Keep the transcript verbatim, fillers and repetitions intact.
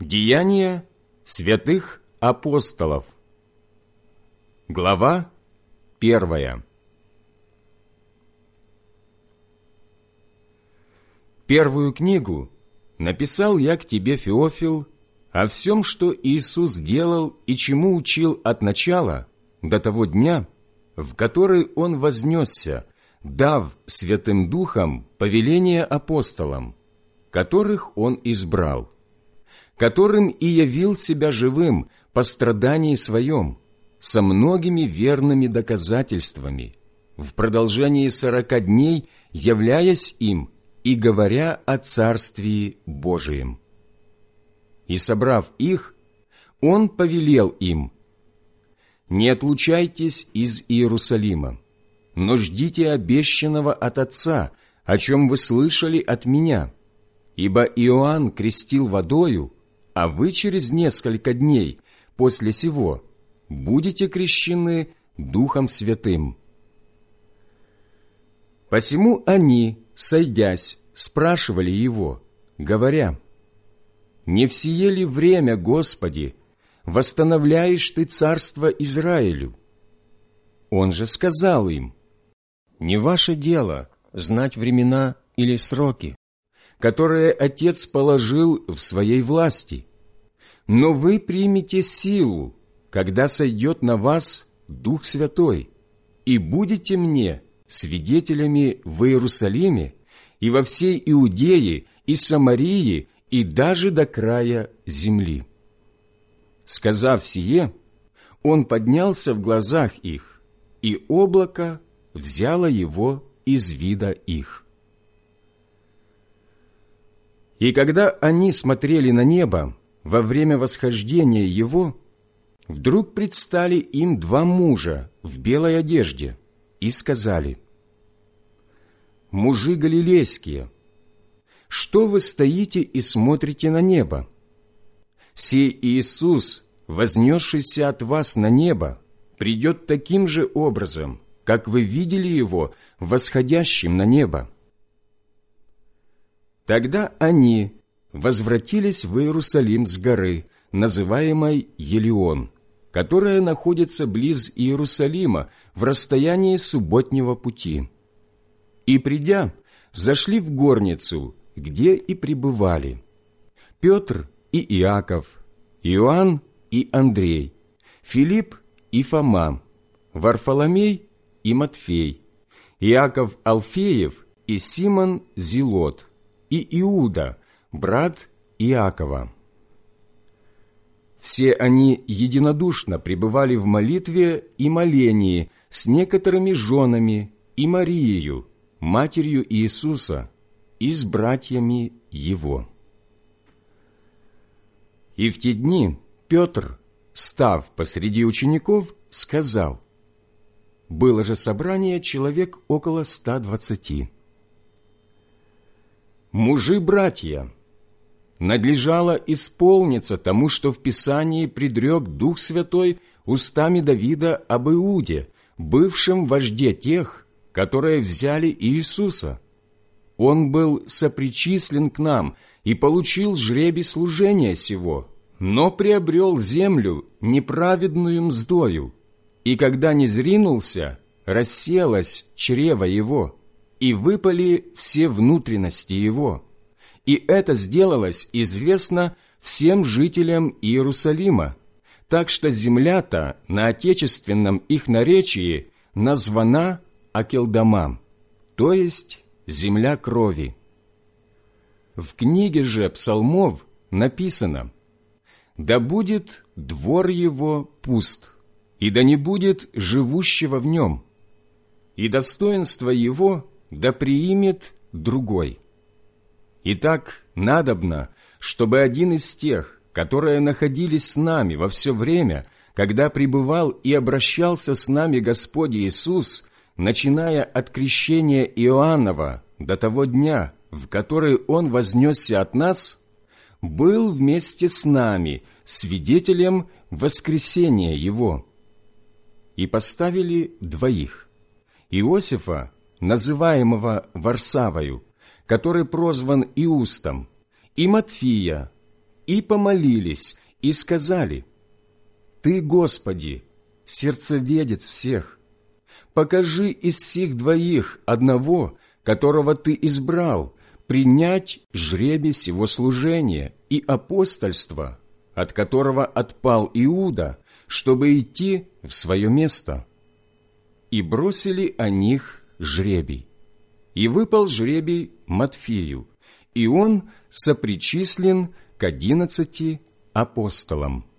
Деяния святых апостолов. Глава первая. Первую книгу написал я к тебе, Феофил, о всем, что Иисус делал и чему учил от начала до того дня, в который Он вознесся, дав Святым Духом повеление апостолам, которых Он избрал, которым и явил себя живым по страдании Своем, со многими верными доказательствами, в продолжении сорока дней являясь им и говоря о Царствии Божием. И, собрав их, Он повелел им: «Не отлучайтесь из Иерусалима, но ждите обещанного от Отца, о чем вы слышали от Меня. Ибо Иоанн крестил водою, а вы через несколько дней после сего будете крещены Духом Святым». Посему они, сойдясь, спрашивали Его, говоря: «Не в сие ли время, Господи, восстановляешь Ты царство Израилю?» Он же сказал им: «Не ваше дело знать времена или сроки, которые Отец положил в Своей власти, но вы примете силу, когда сойдет на вас Дух Святой, и будете Мне свидетелями в Иерусалиме и во всей Иудее и Самарии и даже до края земли». Сказав сие, Он поднялся в глазах их, и облако взяло Его из вида их. И когда они смотрели на небо во время восхождения Его, вдруг предстали им два мужа в белой одежде и сказали: «Мужи галилейские, что вы стоите и смотрите на небо? Сей Иисус, вознесшийся от вас на небо, придет таким же образом, как вы видели Его восходящим на небо». Тогда они возвратились в Иерусалим с горы, называемой Елеон, которая находится близ Иерусалима в расстоянии субботнего пути. И, придя, взошли в горницу, где и пребывали Петр и Иаков, Иоанн и Андрей, Филипп и Фома, Варфоломей и Матфей, Иаков Алфеев и Симон Зелот, и Иуда, брат Иакова. Все они единодушно пребывали в молитве и молении с некоторыми женами и Мариею, матерью Иисуса, и с братьями Его. И в те дни Петр, став посреди учеников, сказал: «Было же собрание человек около ста двадцати. Мужи-братья, надлежало исполниться тому, что в Писании предрек Дух Святой устами Давида об Иуде, бывшем вожде тех, которые взяли Иисуса. Он был сопричислен к нам и получил жребий служения сего, но приобрел землю неправедную мздою, и когда низринулся, расселось чрево его, и выпали все внутренности его. И это сделалось известно всем жителям Иерусалима, так что земля-то на отечественном их наречии названа Акелдама, то есть земля крови. В книге же псалмов написано: «Да будет двор его пуст, и да не будет живущего в нем, и достоинство его да приимет другой». Итак, надобно, чтобы один из тех, которые находились с нами во все время, когда пребывал и обращался с нами Господь Иисус, начиная от крещения Иоаннова до того дня, в который Он вознесся от нас, был вместе с нами свидетелем воскресения Его. И поставили двоих: Иосифа, называемого Варсавою, который прозван Иустом, и Матфия, и помолились, и сказали: «Ты, Господи, сердцеведец всех, покажи из сих двоих одного, которого Ты избрал, принять жребий сего служения и апостольства, от которого отпал Иуда, чтобы идти в свое место». И бросили о них жребий. И выпал жребий Матфею, и он сопричислен к одиннадцати апостолам.